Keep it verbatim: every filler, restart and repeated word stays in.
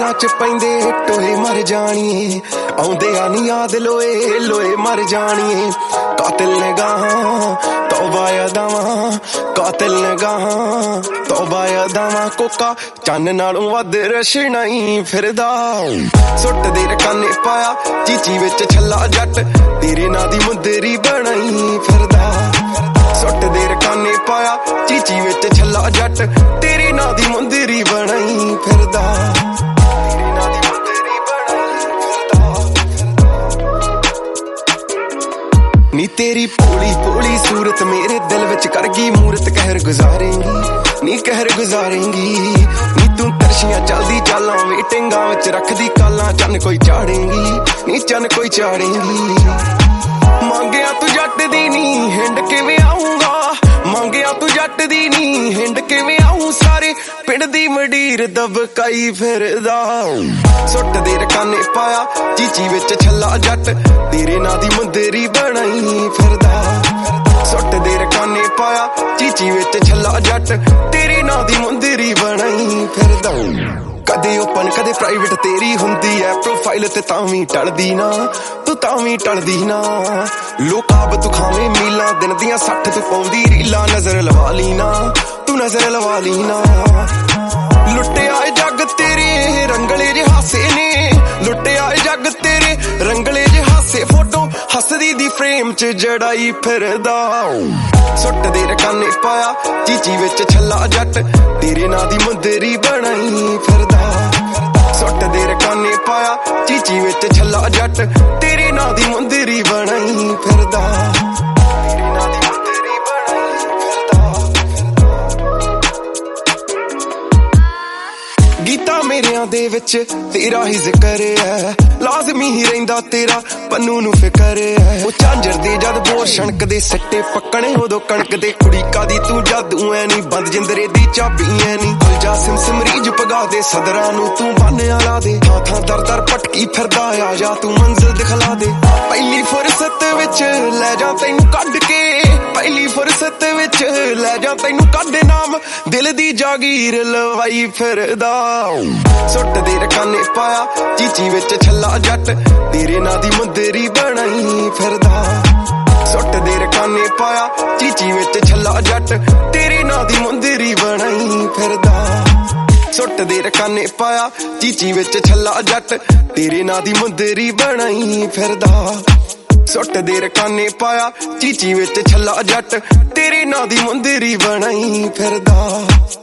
गल्लां च पैंदे टोए मर जाणीए आउंदे आ नी याद लोए लोए मर जाणीए कातिल ने गाहां तौबा अदावां कातिल ने गाहां तौबा अदावां कोका चन्न नालों वध रशना ही फिरदा सुट दे रकाने पाया चीची विच छल्ला जट तेरे नां दी मुंदरी बनाई फिरदा सुट दे रकाने पाया चीची विच छल्ला जट तेरे नां दी मुंदरी बनाई फिरदा नी तेरी भोली भोली सूरत मेरे दिल विच कर गई मूरत कहर गुजारेंगी नी कहर गुजारेंगी नी तू तरशियां चलदी चालां वेटिंगां विच रखदी कालां चन कोई चाड़ेंगी नी चन कोई चाड़ेंगी मांगिया तू जट दी नी हिंड किवें आऊंगा मांगिया तू जट दी नी हिंड किवें आऊं सारे पिंड दी मडीर दबकाई फिरदा सुट दे रकाने पाया चीची विच छल्ला जट तेरे नां दी मुंदरी बनाई फिरदा सुट दे रकाने पाया चीची विच छल्ला जट तेरे नां दी मुंदरी बनाई फिरदा कदे ओपन कदे प्राइवेट तेरी हुंदी है प्रोफाइल ते तां वी टलदी ना तू तां वी टलदी ना लोकाब तू खावे मीलां दिन दियां सठ तू पाउंदी रीलां नजर लवा ली ना तू नजर लवा ली ना लुटे आए जग तेरे रंगले जे हासे ने लुटे आए जग तेरे रंगले जे हासे फोटो हसदी दी फ्रेम च जड़ाई फिरदा सुट दे रकाने पाया चीची विच छल्ला जट तेरे नां दी मुंदरी बनाई फिरदा सुट दे रकाने पाया चीची विच छल्ला जट तेरे नां दी मुंदरी बनाई फिरदा गीता मेरियां दे विच तेरा ही जिक्र है लाजमी ही रहिंदा तेरा पन्नू नू फिकर है ओ झांजर दे जद बोर छणक दे सट्टे पक्कणे उदों कणक दे कुड़ी कादी तू जादू ऐ नी बंद जिंदरे दी चाबी ऐ नी जा सिम समरीज पगा दे सदरां नू तू बान्या ला दे थां थां दर दर भटकी फिरदा आ जा तू मंजिल दिखला दे पहली फुरसत विच लै जा तैनू कढ के पहली फुरसत विच लै जा तैनू कढ नाम दिल दी जागीर लवाई फिरदा सुट दे रकाने पाया चीची विच छल्ला जट तेरे नां दी मुंदरी बनाई फिरदा सुट दे रकाने पाया चीची विच छल्ला जट तेरे नां दी मुंदरी बनाई फिरदा सुट दे रकाने पाया चीची विच छल्ला जट तेरे नां दी मुंदरी बनाई फिरदा सुट दे रकाने पाया चीची विच छल्ला जट तेरे नां दी मुंदरी बनाई फिरदा